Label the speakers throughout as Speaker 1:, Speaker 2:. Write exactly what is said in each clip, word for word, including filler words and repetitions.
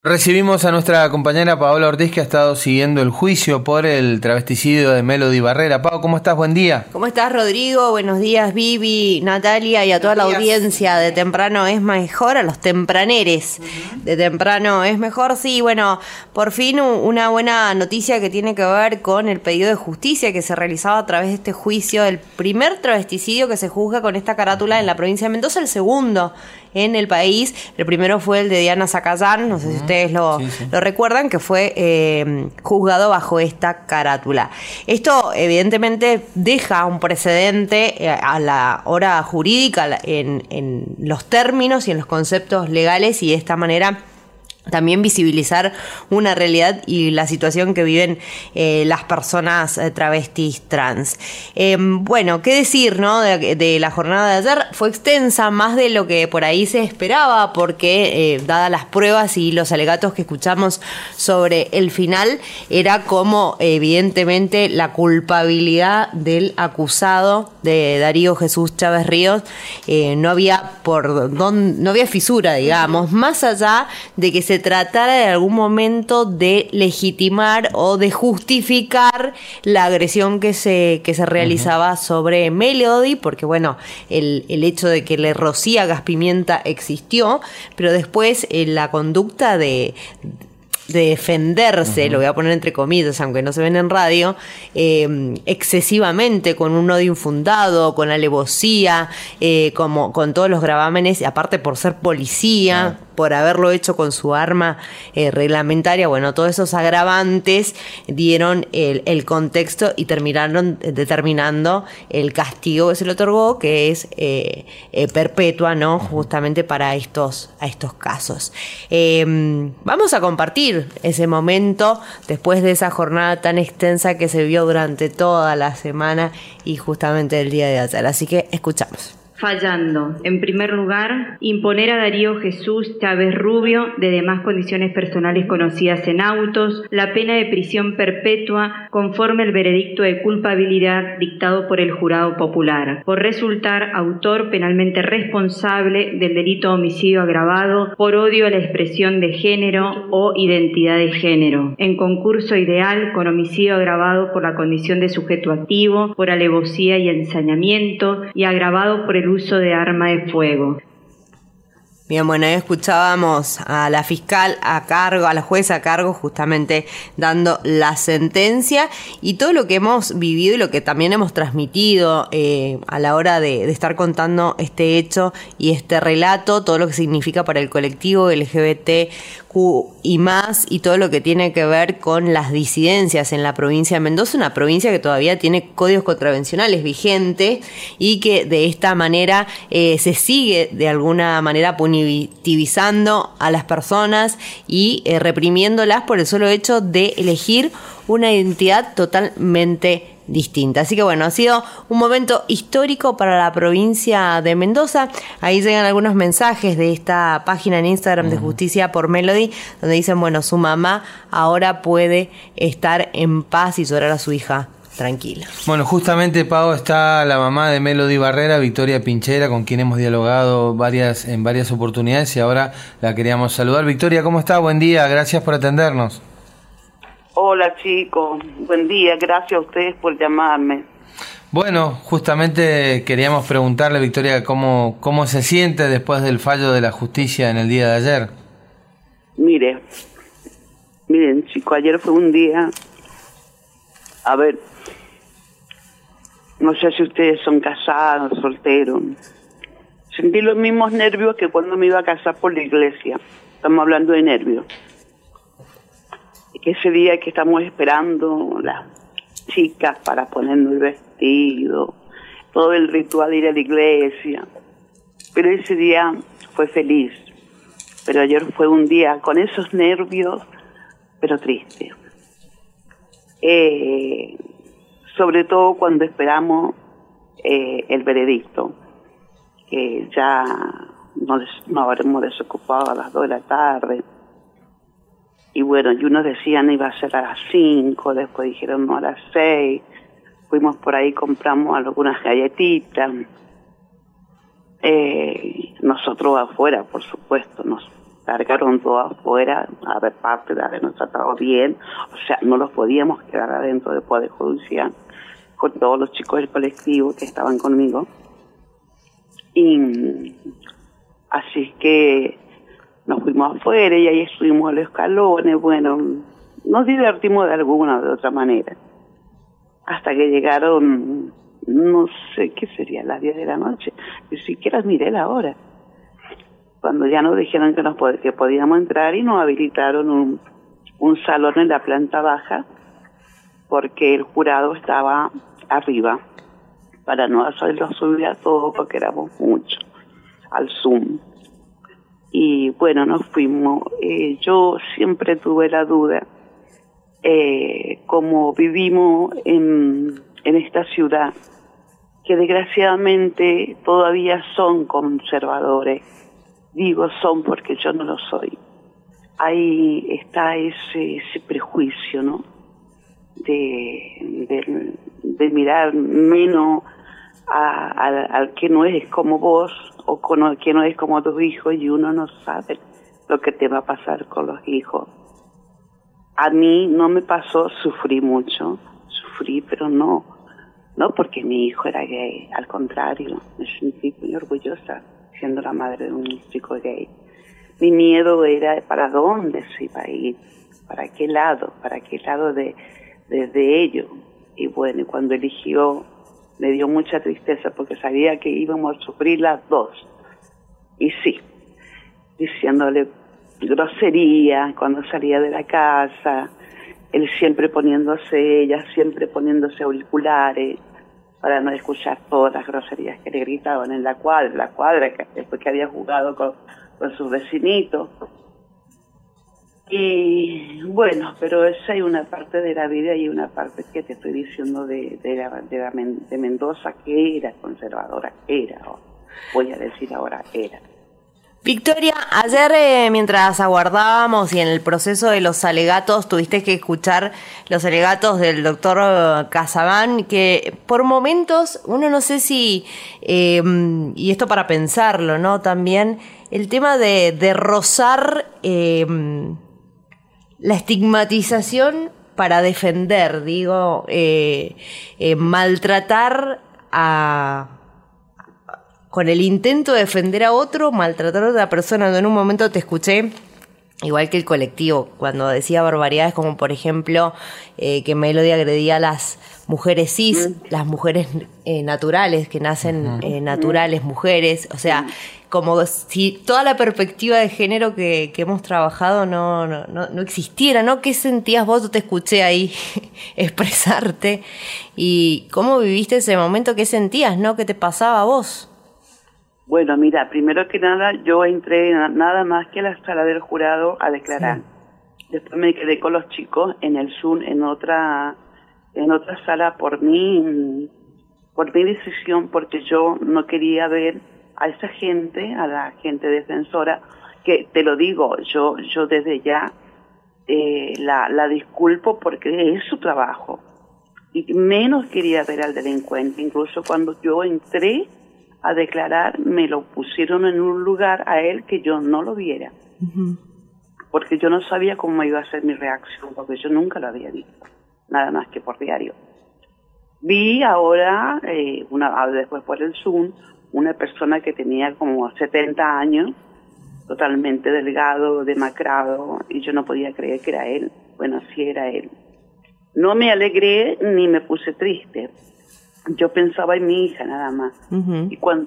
Speaker 1: Recibimos a nuestra compañera Paola Ortiz, que ha estado siguiendo el juicio por el travesticidio de Melody Barrera. Pau, ¿cómo estás? Buen día.
Speaker 2: ¿Cómo estás, Rodrigo? Buenos días, Vivi, Natalia y a toda la audiencia de Temprano es Mejor, a los tempraneres uh-huh. de Temprano es Mejor. Sí, bueno, por fin una buena noticia que tiene que ver con el pedido de justicia que se realizaba a través de este juicio, el primer travesticidio que se juzga con esta carátula en la provincia de Mendoza, el segundo en el país. El primero fue el de Diana Zacayán, no sé uh-huh. si ustedes lo, sí, sí. lo recuerdan, que fue eh, juzgado bajo esta carátula. Esto evidentemente deja un precedente a la hora jurídica en, en los términos y en los conceptos legales, y de esta manera también visibilizar una realidad y la situación que viven eh, las personas eh, travestis trans. Eh, bueno, qué decir, ¿no? De, de la jornada de ayer. Fue extensa, más de lo que por ahí se esperaba, porque eh, dadas las pruebas y los alegatos que escuchamos sobre el final, era como evidentemente la culpabilidad del acusado, de Darío Jesús Chávez Ríos, eh, no había por don, no había fisura, digamos, más allá de que se se tratara de algún momento de legitimar o de justificar la agresión que se, que se realizaba uh-huh. sobre Melody, porque bueno, el, el hecho de que le rocía gas pimienta existió, pero después eh, la conducta de... de defenderse, uh-huh. lo voy a poner entre comillas, aunque no se ven en radio, eh, excesivamente, con un odio infundado, con alevosía, eh, como con todos los gravámenes, y aparte por ser policía, uh-huh. por haberlo hecho con su arma eh, reglamentaria, bueno, todos esos agravantes dieron el, el contexto y terminaron determinando el castigo que se le otorgó, que es eh, eh, perpetua, ¿no? Uh-huh. Justamente para estos, a estos casos. Eh, vamos a compartir ese momento después de esa jornada tan extensa que se vio durante toda la semana y justamente el día de ayer. Así que escuchamos.
Speaker 3: Fallando, en primer lugar, imponer a Darío Jesús Chávez Rubio, de demás condiciones personales conocidas en autos, la pena de prisión perpetua conforme el veredicto de culpabilidad dictado por el jurado popular, por resultar autor penalmente responsable del delito de homicidio agravado por odio a la expresión de género o identidad de género, en concurso ideal con homicidio agravado por la condición de sujeto activo, por alevosía y ensañamiento, y agravado por el uso de arma de fuego.
Speaker 2: Bien, bueno, ahí escuchábamos a la fiscal a cargo, a la jueza a cargo, justamente dando la sentencia, y todo lo que hemos vivido y lo que también hemos transmitido eh, a la hora de, de estar contando este hecho y este relato, todo lo que significa para el colectivo L G B T Q y más, y todo lo que tiene que ver con las disidencias en la provincia de Mendoza, una provincia que todavía tiene códigos contravencionales vigentes y que de esta manera eh, se sigue de alguna manera punitivizando a las personas y eh, reprimiéndolas por el solo hecho de elegir una identidad totalmente distinta. Así que bueno, ha sido un momento histórico para la provincia de Mendoza. Ahí llegan algunos mensajes de esta página en Instagram de Justicia por Melody, donde dicen, bueno, su mamá ahora puede estar en paz y llorar a su hija tranquila.
Speaker 1: Bueno, justamente, Pau, está la mamá de Melody Barrera, Victoria Pinchera, con quien hemos dialogado varias en varias oportunidades, y ahora la queríamos saludar. Victoria, ¿cómo está? Buen día, gracias por atendernos.
Speaker 4: Hola, chicos, buen día, gracias a ustedes por llamarme.
Speaker 1: Bueno, justamente queríamos preguntarle, Victoria, cómo, cómo se siente después del fallo de la justicia en el día de ayer.
Speaker 4: Mire, miren, chicos, ayer fue un día, a ver, no sé si ustedes son casados, solteros, sentí los mismos nervios que cuando me iba a casar por la iglesia, estamos hablando de nervios. Que ese día que estamos esperando las chicas para ponernos el vestido, todo el ritual de ir a la iglesia, pero ese día fue feliz, pero ayer fue un día con esos nervios, pero triste, eh, sobre todo cuando esperamos eh, el veredicto, que ya nos, nos habremos desocupado a las dos de la tarde. Y bueno, y unos decían iba a ser a las cinco, después dijeron no, a las seis. Fuimos por ahí, compramos algunas galletitas. Eh, nosotros afuera, por supuesto, nos largaron todos afuera, a ver, parte de habernos tratado bien, o sea, no los podíamos quedar adentro del Poder Judicial, con todos los chicos del colectivo que estaban conmigo. Y así que nos fuimos afuera y ahí estuvimos a los escalones, bueno, nos divertimos de alguna o de otra manera. Hasta que llegaron, no sé qué sería, las diez de la noche, ni siquiera miré la hora. Cuando ya nos dijeron que, nos pod que podíamos entrar y nos habilitaron un, un salón en la planta baja, porque el jurado estaba arriba, para no hacerlo subir a todos, porque éramos muchos, al Zoom. Y bueno, nos fuimos. Eh, yo siempre tuve la duda, eh, como vivimos en, en esta ciudad, que desgraciadamente todavía son conservadores. Digo son porque yo no lo soy. Ahí está ese, ese prejuicio, ¿no? De, de, de mirar menos a, a, al que no es como vos o con el que no es como tus hijos, y uno no sabe lo que te va a pasar con los hijos. A mí no me pasó, sufrí mucho, sufrí, pero no, no porque mi hijo era gay, al contrario, me sentí muy orgullosa siendo la madre de un chico gay. Mi miedo era para dónde se iba a ir, para qué lado, para qué lado de, de, de ello. Y bueno, cuando eligió, me dio mucha tristeza porque sabía que íbamos a sufrir las dos. Y sí, diciéndole grosería cuando salía de la casa, él siempre poniéndose, ella siempre poniéndose auriculares para no escuchar todas las groserías que le gritaban en la cuadra, la cuadra que después que había jugado con, con sus vecinitos. Y bueno, pero esa es una parte de la vida y una parte que te estoy diciendo de, de, la, de, la, de Mendoza, que era conservadora, era, voy a decir ahora, era.
Speaker 2: Victoria, ayer eh, mientras aguardábamos y en el proceso de los alegatos, tuviste que escuchar los alegatos del doctor Casabán, que por momentos, uno no sé si, eh, y esto para pensarlo, ¿no? También el tema de, de rozar eh, la estigmatización para defender, digo, eh, eh, maltratar a... con el intento de defender a otro, maltratar a otra persona. En un momento te escuché, igual que el colectivo, cuando decía barbaridades como, por ejemplo, eh, que Melody agredía a las mujeres cis, mm. las mujeres eh, naturales, que nacen eh, naturales, mujeres. O sea, como si toda la perspectiva de género que, que hemos trabajado no, no, no, no existiera, ¿no? ¿Qué sentías vos? Yo te escuché ahí expresarte. ¿Y cómo viviste ese momento? ¿Qué sentías, no? ¿Qué te pasaba a vos?
Speaker 4: Bueno, mira, primero que nada, yo entré nada más que a la sala del jurado a declarar. Sí. Después me quedé con los chicos en el Zoom, en otra, en otra sala por mi, por mi decisión, porque yo no quería ver a esa gente, a la gente defensora, que te lo digo, yo, yo desde ya eh, la, la disculpo porque es su trabajo. Y menos quería ver al delincuente, incluso cuando yo entré a declarar, me lo pusieron en un lugar a él que yo no lo viera. Uh-huh. Porque yo no sabía cómo iba a ser mi reacción, porque yo nunca lo había visto, nada más que por diario. Vi ahora, eh, una después por el Zoom, una persona que tenía como setenta años, totalmente delgado, demacrado, y yo no podía creer que era él. Bueno, sí era él. No me alegré ni me puse triste. Yo pensaba en mi hija nada más. Uh-huh. Y cuando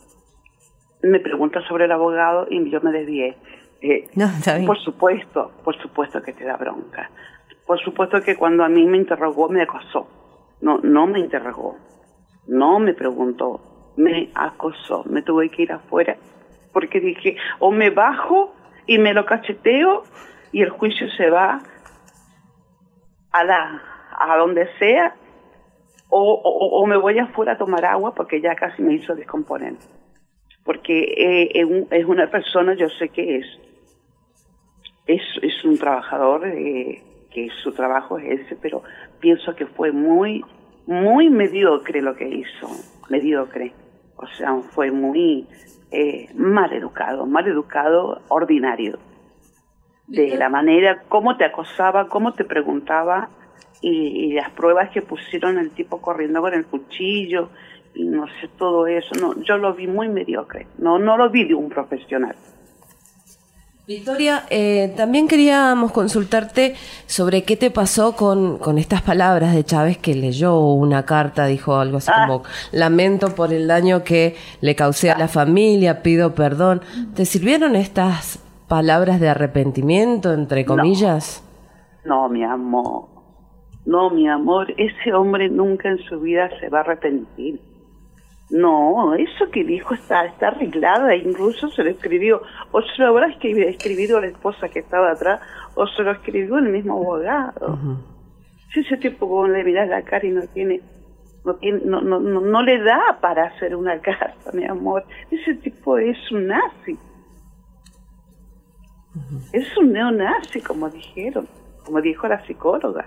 Speaker 4: me pregunta sobre el abogado y yo me desvié. Eh,
Speaker 2: no, está bien.
Speaker 4: Por supuesto, por supuesto que te da bronca. Por supuesto que cuando a mí me interrogó, me acosó. No, no me interrogó. No me preguntó. Me acosó. Me tuve que ir afuera porque dije, o me bajo y me lo cacheteo y el juicio se va a la a donde sea, O, o, o me voy afuera a tomar agua porque ya casi me hizo descomponer. Porque eh, es una persona, yo sé que es, es, es un trabajador, eh, que su trabajo es ese, pero pienso que fue muy, muy mediocre lo que hizo, mediocre. O sea, fue muy eh, mal educado, mal educado, ordinario. De la manera, cómo te acosaba, cómo te preguntaba, y, y las pruebas que pusieron el tipo corriendo con el cuchillo, y no sé, todo eso. No, yo lo vi muy mediocre, no, no lo vi de un profesional.
Speaker 5: Victoria, eh, también queríamos consultarte sobre qué te pasó con, con estas palabras de Chávez, que leyó una carta, dijo algo así ah. como: lamento por el daño que le causé a la familia, pido perdón. ¿Te sirvieron estas palabras de arrepentimiento, entre comillas?
Speaker 4: No, no, mi amor, no, mi amor, ese hombre nunca en su vida se va a arrepentir. No, eso que dijo está está arreglada, incluso se lo escribió, o se lo habrá escribido la esposa que estaba atrás, o se lo escribió el mismo abogado. Uh-huh. Si ese tipo, como le miras la cara y no tiene, no tiene, no, no, no, no le da para hacer una carta, mi amor, ese tipo es un nazi. Uh-huh. Es un neonazi, como dijeron, como dijo la psicóloga.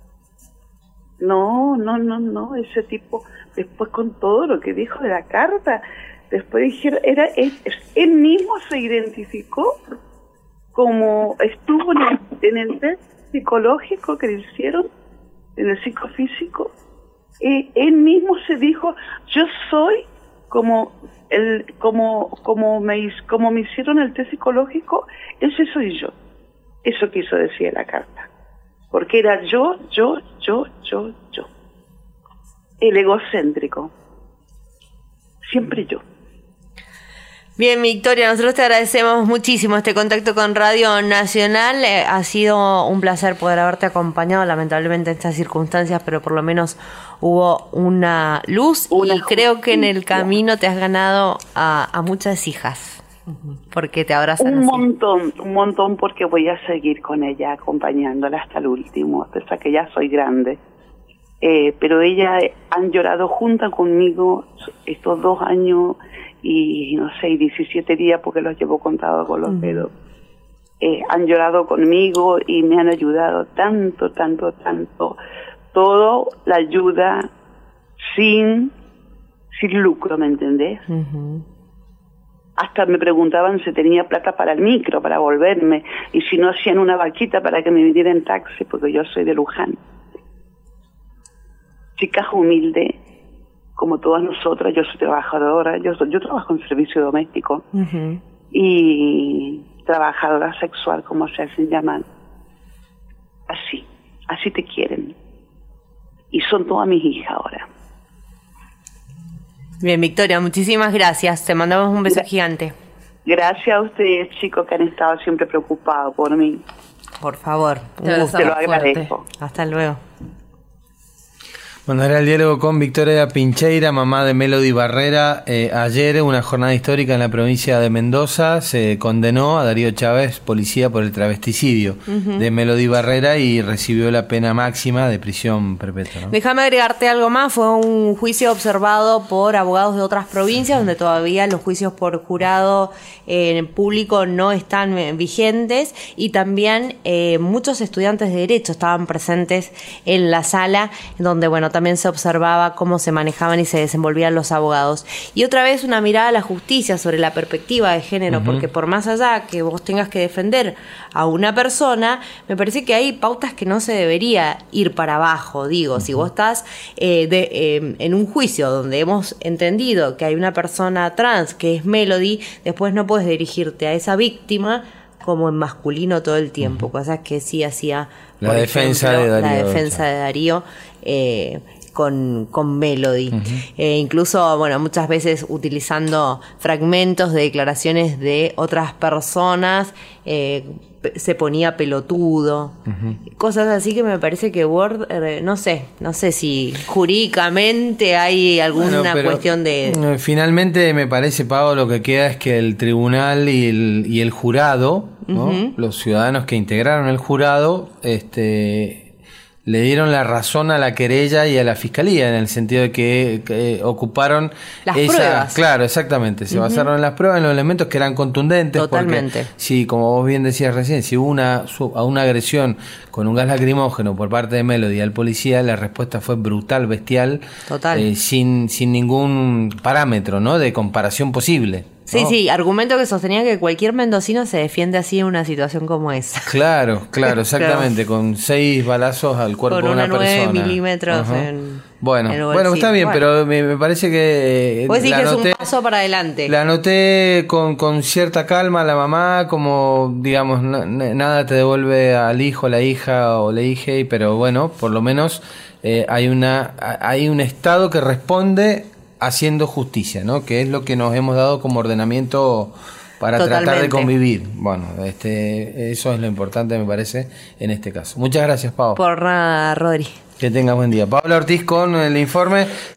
Speaker 4: No, no, no, no, ese tipo, después con todo lo que dijo de la carta, después dijeron, era él, él mismo se identificó como estuvo en el, en el test psicológico que le hicieron, en el psicofísico, y él mismo se dijo, yo soy como el, como, como me, como me hicieron el test psicológico, ese soy yo. Eso quiso decir la carta. Porque era yo, yo, yo, yo, yo. El egocéntrico. Siempre yo.
Speaker 2: Bien, Victoria, nosotros te agradecemos muchísimo este contacto con Radio Nacional. Eh, ha sido un placer poder haberte acompañado, lamentablemente en estas circunstancias, pero por lo menos hubo una luz una y creo que en el camino te has ganado a, a muchas hijas. Porque te abrazan
Speaker 4: un
Speaker 2: así.
Speaker 4: montón, un montón, porque voy a seguir con ella, acompañándola hasta el último, hasta que ya soy grande. Eh, pero ella han llorado junta conmigo estos dos años y no sé, diecisiete días, porque los llevo contados con los uh-huh. dedos. Eh, han llorado conmigo y me han ayudado tanto, tanto, tanto. Todo la ayuda sin, sin lucro, ¿me entendés? Uh-huh. Hasta me preguntaban si tenía plata para el micro, para volverme, y si no hacían una vaquita para que me viniera en taxi, porque yo soy de Luján. Chicas humildes, como todas nosotras, yo soy trabajadora, yo, soy, yo trabajo en servicio doméstico, uh-huh. y trabajadora sexual, como se hacen llamar. Así, así te quieren. Y son todas mis hijas ahora.
Speaker 2: Bien, Victoria, muchísimas gracias. Te mandamos un beso Gra- gigante.
Speaker 4: Gracias a ustedes, chicos, que han estado siempre preocupados por mí.
Speaker 2: Por favor,
Speaker 4: un gusto. Te lo agradezco.
Speaker 2: Hasta luego.
Speaker 1: Bueno, era el diálogo con Victoria Pincheira, mamá de Melody Barrera. Eh, ayer, una jornada histórica en la provincia de Mendoza, se condenó a Darío Chávez, policía, por el travesticidio uh-huh. de Melody Barrera, y recibió la pena máxima de prisión perpetua, ¿no?
Speaker 2: Déjame agregarte algo más. Fue un juicio observado por abogados de otras provincias, donde todavía los juicios por jurado eh, en público no están eh, vigentes, y también eh, muchos estudiantes de Derecho estaban presentes en la sala, donde, bueno, también se observaba cómo se manejaban y se desenvolvían los abogados. Y otra vez una mirada a la justicia sobre la perspectiva de género, uh-huh. porque por más allá que vos tengas que defender a una persona, me parece que hay pautas que no se debería ir para abajo. Digo, uh-huh. si vos estás eh, de, eh, en un juicio donde hemos entendido que hay una persona trans que es Melody, después no puedes dirigirte a esa víctima como en masculino todo el tiempo, uh-huh. cosas que sí hacía
Speaker 1: la defensa ejemplo, de Darío.
Speaker 2: La defensa de Darío eh, con, con Melody. Uh-huh. Eh, incluso, bueno, muchas veces utilizando fragmentos de declaraciones de otras personas, eh, se ponía pelotudo. Uh-huh. Cosas así que me parece que Word, eh, no sé, no sé si jurídicamente hay alguna bueno, cuestión de...
Speaker 1: Finalmente me parece, Pablo, lo que queda es que el tribunal y el, y el jurado, ¿no? Uh-huh. Los ciudadanos que integraron el jurado, este... le dieron la razón a la querella y a la fiscalía, en el sentido de que, que ocuparon
Speaker 2: las
Speaker 1: esa,
Speaker 2: pruebas.
Speaker 1: Claro, exactamente. Se uh-huh. basaron en las pruebas, en los elementos que eran contundentes.
Speaker 2: Totalmente.
Speaker 1: Porque, sí, como vos bien decías recién, si hubo una, a una agresión con un gas lacrimógeno por parte de Melody al policía, la respuesta fue brutal, bestial.
Speaker 2: Total.
Speaker 1: Eh, sin, sin ningún parámetro, ¿no?, de comparación posible.
Speaker 2: Sí,
Speaker 1: ¿no?
Speaker 2: sí, argumento que sostenía que cualquier mendocino se defiende así en una situación como esa.
Speaker 1: Claro, claro, exactamente, con seis balazos al cuerpo
Speaker 2: Con
Speaker 1: de una
Speaker 2: una nueve
Speaker 1: persona.
Speaker 2: milímetros
Speaker 1: Ajá.
Speaker 2: en
Speaker 1: Bueno,
Speaker 2: el
Speaker 1: bueno, está bien,
Speaker 2: bolsillo.
Speaker 1: pero me, me parece que...
Speaker 2: Vos decís
Speaker 1: la
Speaker 2: que es
Speaker 1: anoté-
Speaker 2: un paso para adelante.
Speaker 1: La anoté con, con cierta calma a la mamá, como, digamos, na- na- nada te devuelve al hijo, la hija o la hija, pero bueno, por lo menos eh, hay una hay un Estado que responde haciendo justicia, ¿no? Que es lo que nos hemos dado como ordenamiento para tratar de
Speaker 2: Totalmente.
Speaker 1: convivir. Bueno, este eso es lo importante, me parece, en este caso. Muchas gracias, Pau.
Speaker 2: Por nada, Rodri.
Speaker 1: Que tengas buen día. Paula Ortiz con el informe.